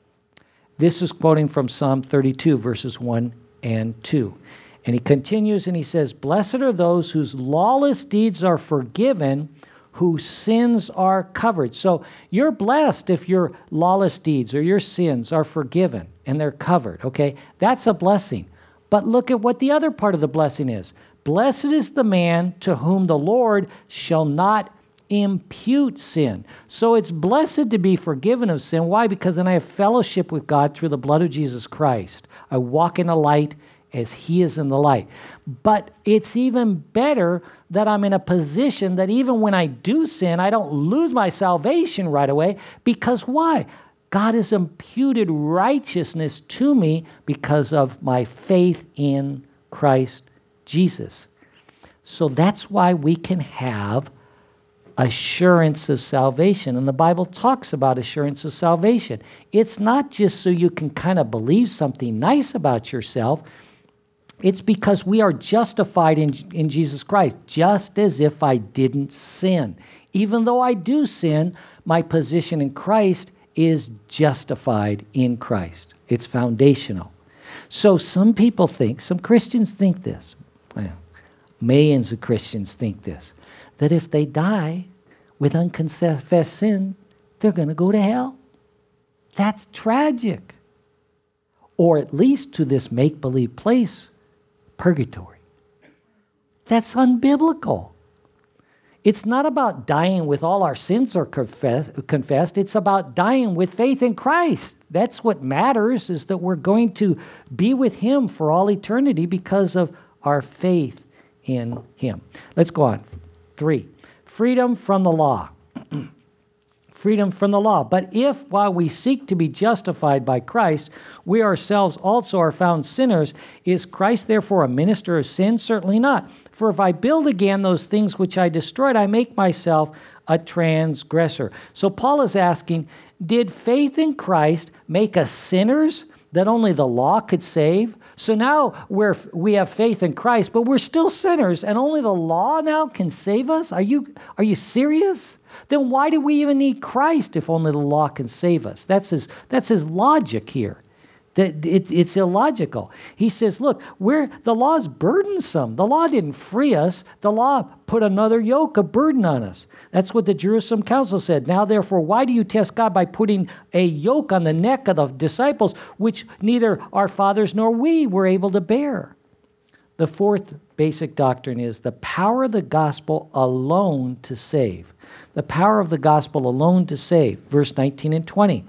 This is quoting from Psalm 32, verses 1 and 2. And he continues and he says, blessed are those whose lawless deeds are forgiven, whose sins are covered. So you're blessed if your lawless deeds or your sins are forgiven and they're covered, okay? That's a blessing. But look at what the other part of the blessing is. Blessed is the man to whom the Lord shall not impute sin. So it's blessed to be forgiven of sin. Why? Because then I have fellowship with God through the blood of Jesus Christ. I walk in the light as he is in the light. But it's even better that I'm in a position that even when I do sin, I don't lose my salvation right away. Because why? God has imputed righteousness to me because of my faith in Christ Jesus. So that's why we can have assurance of salvation. And the Bible talks about assurance of salvation. It's not just so you can kind of believe something nice about yourself. It's because we are justified in Jesus Christ, just as if I didn't sin. Even though I do sin, my position in Christ is justified in Christ. It's foundational. So some people think, some Christians think this, well, millions of Christians think this, that if they die with unconfessed sin, they're going to go to hell. That's tragic. Or at least to this make-believe place, purgatory. That's unbiblical. It's not about dying with all our sins are confessed. It's about dying with faith in Christ. That's what matters, is that we're going to be with him for all eternity because of our faith in him. Let's go on. 3, freedom from the law. Freedom from the law. But if, while we seek to be justified by Christ, we ourselves also are found sinners, is Christ therefore a minister of sin? Certainly not. For if I build again those things which I destroyed, I make myself a transgressor. So Paul is asking, did faith in Christ make us sinners that only the law could save? So now we have faith in Christ, but we're still sinners, and only the law now can save us? Are you serious? Then why do we even need Christ if only the law can save us? That's his logic here. It's illogical. He says, look, the law is burdensome. The law didn't free us. The law put another yoke of burden on us. That's what the Jerusalem Council said. Now, therefore, why do you test God by putting a yoke on the neck of the disciples, which neither our fathers nor we were able to bear? The fourth basic doctrine is the power of the gospel alone to save. The power of the gospel alone to save. Verse 19 and 20.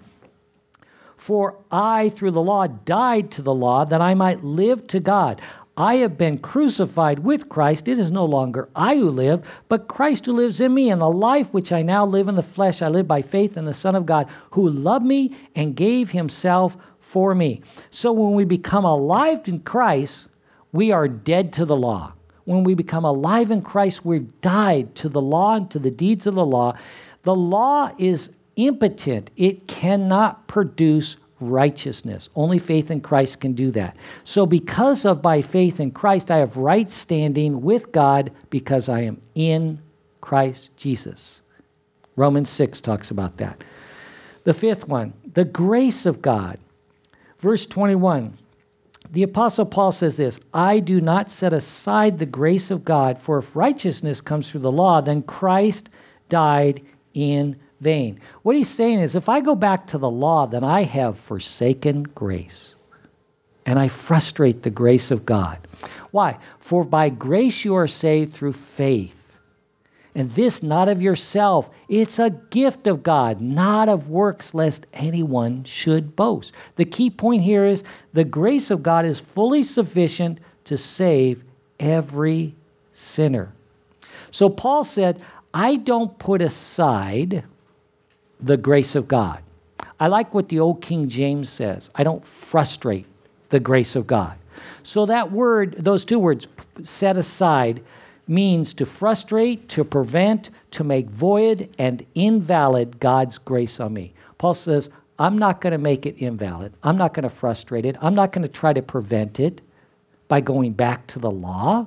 For I, through the law, died to the law that I might live to God. I have been crucified with Christ. It is no longer I who live, but Christ who lives in me. And the life which I now live in the flesh, I live by faith in the Son of God, who loved me and gave himself for me. So when we become alive in Christ, we are dead to the law. When we become alive in Christ, we've died to the law and to the deeds of the law. The law is impotent. It cannot produce righteousness. Only faith in Christ can do that. So because of my faith in Christ, I have right standing with God because I am in Christ Jesus. Romans 6 talks about that. The fifth one, the grace of God. Verse 21. The Apostle Paul says this, I do not set aside the grace of God, for if righteousness comes through the law, then Christ died in vain. What he's saying is, if I go back to the law, then I have forsaken grace, and I frustrate the grace of God. Why? For by grace you are saved through faith. And this not of yourself. It's a gift of God, not of works, lest anyone should boast. The key point here is the grace of God is fully sufficient to save every sinner. So Paul said, I don't put aside the grace of God. I like what the old King James says. I don't frustrate the grace of God. So that word, those two words, set aside, means to frustrate, to prevent, to make void and invalid God's grace on me. Paul says, I'm not going to make it invalid. I'm not going to frustrate it. I'm not going to try to prevent it by going back to the law.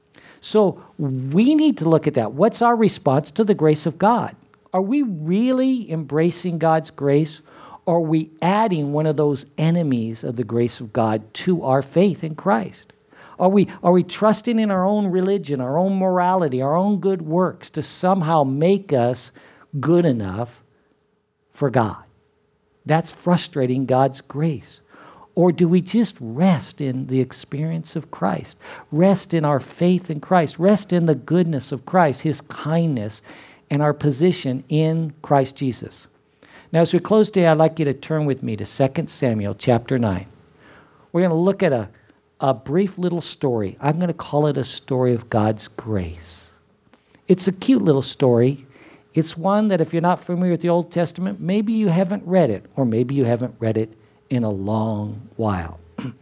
So we need to look at that. What's our response to the grace of God? Are we really embracing God's grace? Or are we adding one of those enemies of the grace of God to our faith in Christ? Are we trusting in our own religion, our own morality, our own good works to somehow make us good enough for God? That's frustrating God's grace. Or do we just rest in the experience of Christ? Rest in our faith in Christ. Rest in the goodness of Christ, his kindness, and our position in Christ Jesus. Now, as we close today, I'd like you to turn with me to 2 Samuel chapter 9. We're going to look at a brief little story. I'm going to call it a story of God's grace. It's a cute little story. It's one that if you're not familiar with the Old Testament, maybe you haven't read it, or maybe you haven't read it in a long while.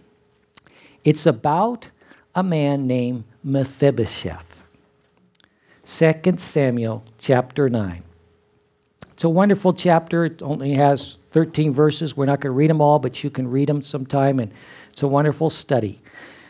It's about a man named Mephibosheth. 2 Samuel chapter 9. It's a wonderful chapter. It only has 13 verses. We're not going to read them all, but you can read them sometime, and it's a wonderful study.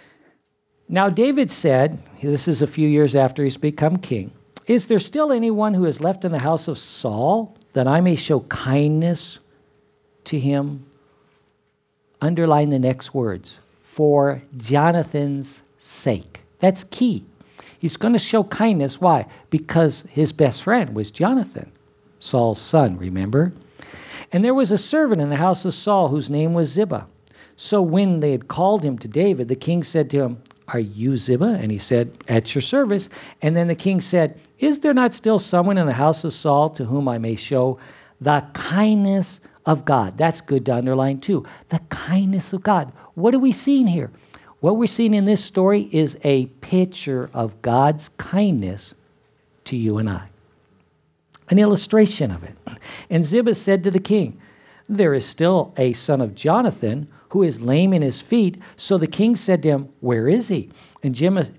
Now David said, this is a few years after he's become king, is there still anyone who is left in the house of Saul that I may show kindness to him? Underline the next words, for Jonathan's sake. That's key. He's going to show kindness. Why? Because his best friend was Jonathan, Saul's son, remember? And there was a servant in the house of Saul whose name was Ziba. So when they had called him to David, the king said to him, "Are you Ziba?" And he said, "At your service." And then the king said, "Is there not still someone in the house of Saul to whom I may show the kindness of God?" That's good to underline too. The kindness of God. What are we seeing here? What we're seeing in this story is a picture of God's kindness to you and I. An illustration of it. And Ziba said to the king, "There is still a son of Jonathan who is lame in his feet." So the king said to him, "Where is he?" And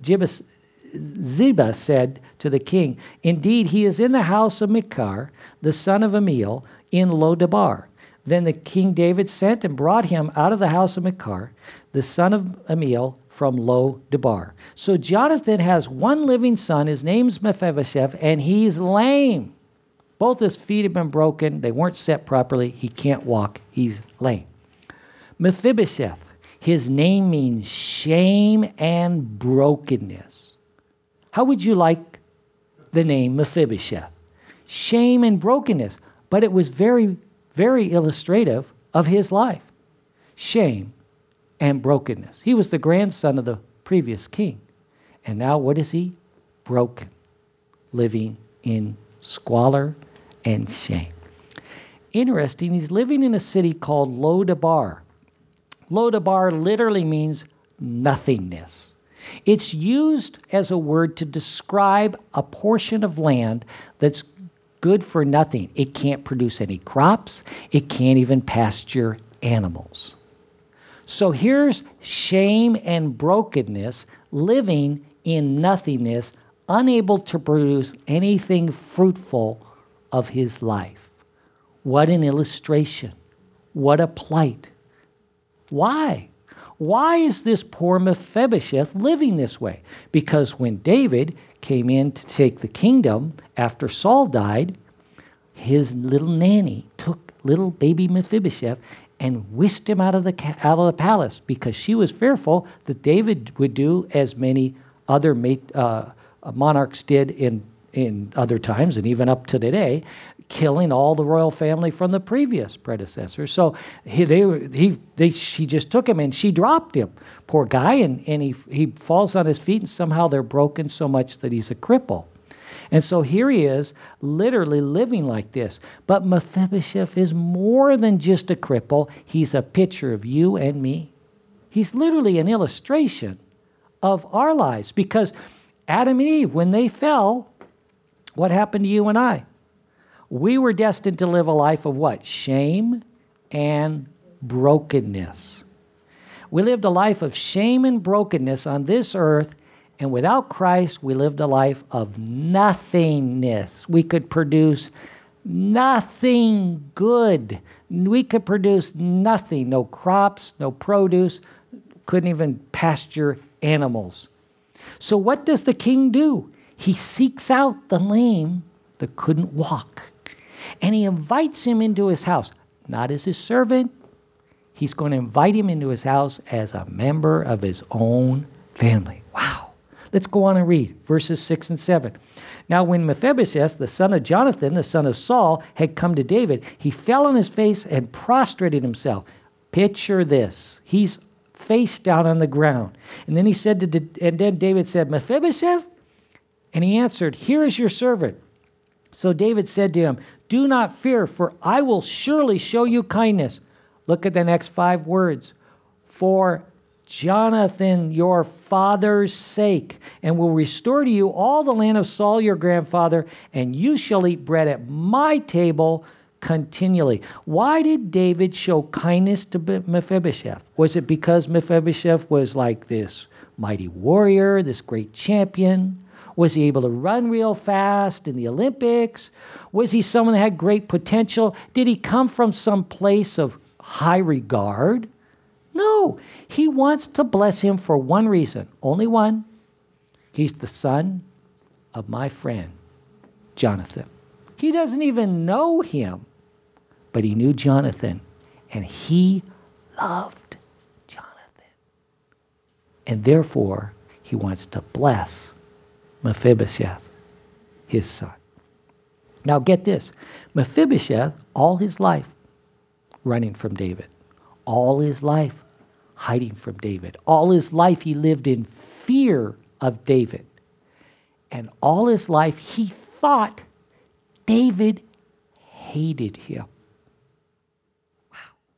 Ziba said to the king, "Indeed, he is in the house of Machir, the son of Amiel, in Lo-debar." Then the King David sent and brought him out of the house of Machir, the son of Amiel, from Lo-debar. So Jonathan has one living son. His name's Mephibosheth, and he's lame. Both his feet have been broken. They weren't set properly. He can't walk. He's lame. Mephibosheth, his name means shame and brokenness. How would you like the name Mephibosheth? Shame and brokenness. But it was very, very illustrative of his life. Shame and brokenness. He was the grandson of the previous king. And now what is he? Broken. Living in squalor and shame. Interesting, he's living in a city called Lo-debar. Lo-debar literally means nothingness. It's used as a word to describe a portion of land that's good for nothing. It can't produce any crops. It can't even pasture animals. So here's shame and brokenness, living in nothingness, unable to produce anything fruitful of his life. What an illustration. What a plight. Why? Why is this poor Mephibosheth living this way? Because when David came in to take the kingdom after Saul died, his little nanny took little baby Mephibosheth and whisked him out of the palace because she was fearful that David would do as many other monarchs did in other times and even up to today, killing all the royal family from the previous predecessor. So she just took him and she dropped him, poor guy, and he falls on his feet and somehow they're broken so much that he's a cripple. And so here he is, literally living like this. But Mephibosheth is more than just a cripple. He's a picture of you and me. He's literally an illustration of our lives because Adam and Eve, when they fell, what happened to you and I? We were destined to live a life of what? Shame and brokenness. We lived a life of shame and brokenness on this earth, and without Christ, we lived a life of nothingness. We could produce nothing good. We could produce nothing, no crops, no produce, couldn't even pasture animals. So what does the king do? He seeks out the lame that couldn't walk. And he invites him into his house, not as his servant. He's going to invite him into his house as a member of his own family. Wow. Let's go on and read verses 6 and 7. Now when Mephibosheth, the son of Jonathan, the son of Saul, had come to David, he fell on his face and prostrated himself. Picture this. He's face down on the ground. And then then David said, "Mephibosheth?" And he answered, "Here is your servant." So David said to him, "Do not fear, for I will surely show you kindness." Look at the next 5 words. "For Jonathan, your father's sake, and will restore to you all the land of Saul, your grandfather, and you shall eat bread at my table continually." Why did David show kindness to Mephibosheth? Was it because Mephibosheth was like this mighty warrior, this great champion? Was he able to run real fast in the Olympics? Was he someone that had great potential? Did he come from some place of high regard? No, he wants to bless him for one reason, only one. He's the son of my friend, Jonathan. He doesn't even know him, but he knew Jonathan, and he loved Jonathan. And therefore, he wants to bless Mephibosheth, his son. Now get this. Mephibosheth, all his life, running from David. All his life, hiding from David. All his life, he lived in fear of David. And all his life, he thought David hated him. Wow.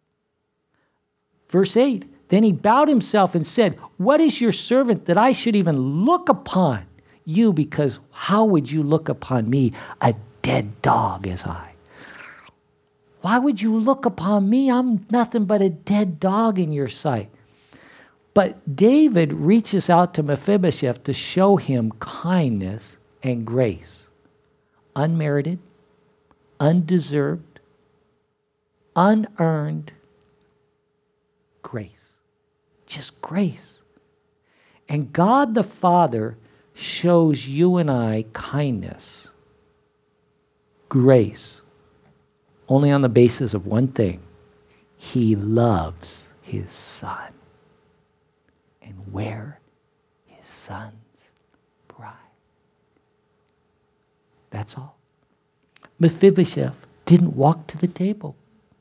Verse 8, then he bowed himself and said, what is your servant that I should even look upon you? Because how would you look upon me, a dead dog as I? Why would you look upon me? I'm nothing but a dead dog in your sight. But David reaches out to Mephibosheth to show him kindness and grace. Unmerited, undeserved, unearned grace. Just grace. And God the Father shows you and I kindness, grace, only on the basis of one thing. He loves his son. And we're his son's bride. That's all. Mephibosheth didn't walk to the table.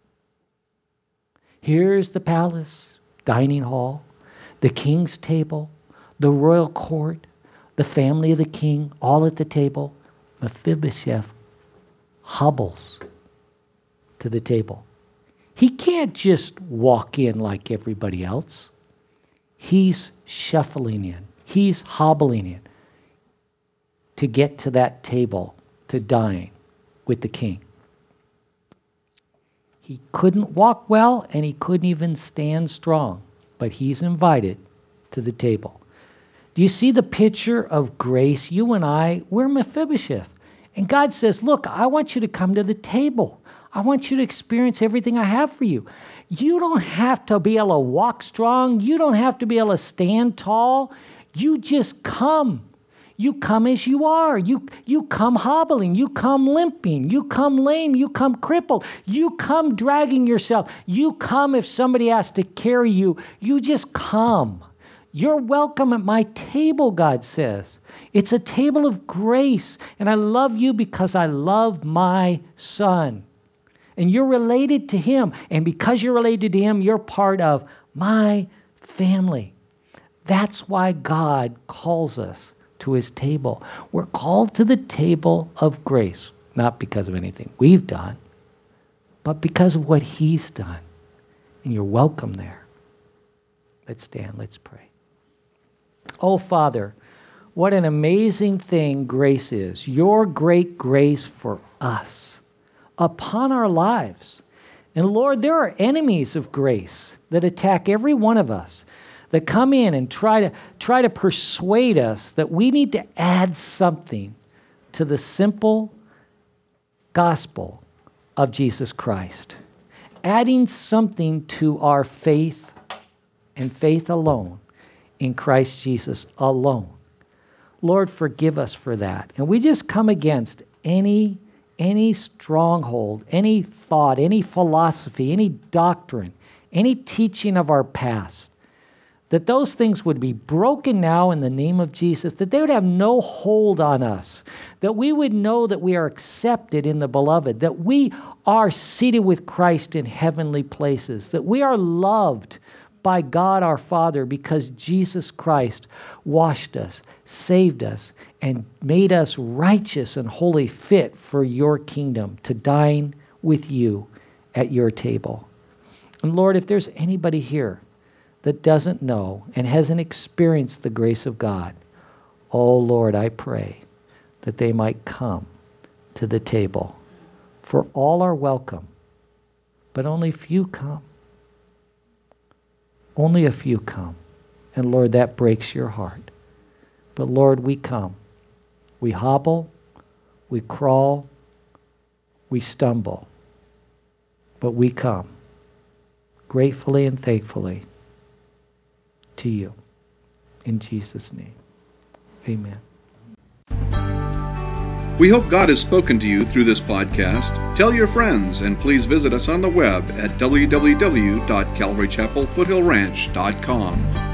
Here's the palace, dining hall, the king's table, the royal court, the family of the king, all at the table. Mephibosheth hobbles to the table. He can't just walk in like everybody else. He's shuffling in. He's hobbling in to get to that table to dine with the king. He couldn't walk well and he couldn't even stand strong, but he's invited to the table. Do you see the picture of grace? You and I, we're Mephibosheth. And God says, look, I want you to come to the table. I want you to experience everything I have for you. You don't have to be able to walk strong. You don't have to be able to stand tall. You just come. You come as you are. You come hobbling. You come limping. You come lame. You come crippled. You come dragging yourself. You come if somebody has to carry you. You just come. You're welcome at my table, God says. It's a table of grace. And I love you because I love my son. And you're related to him. And because you're related to him, you're part of my family. That's why God calls us to his table. We're called to the table of grace, not because of anything we've done, but because of what he's done. And you're welcome there. Let's stand, let's pray. Oh, Father, what an amazing thing grace is. Your great grace for us upon our lives. And Lord, there are enemies of grace that attack every one of us, that come in and try to persuade us that we need to add something to the simple gospel of Jesus Christ. Adding something to our faith and faith alone in Christ Jesus alone. Lord, forgive us for that. And we just come against any stronghold, any thought, any philosophy, any doctrine, any teaching of our past, that those things would be broken now in the name of Jesus, that they would have no hold on us, that we would know that we are accepted in the beloved, that we are seated with Christ in heavenly places, that we are loved by God our Father because Jesus Christ washed us, saved us, and made us righteous and holy, fit for your kingdom, to dine with you at your table. And Lord, if there's anybody here that doesn't know and hasn't experienced the grace of God, oh Lord, I pray that they might come to the table. For all are welcome, but only few come. Only a few come. And Lord, that breaks your heart. But Lord, we come. We hobble, we crawl, we stumble. But we come gratefully and thankfully to you. In Jesus' name, amen. We hope God has spoken to you through this podcast. Tell your friends, and please visit us on the web at www.calvarychapelfoothillranch.com.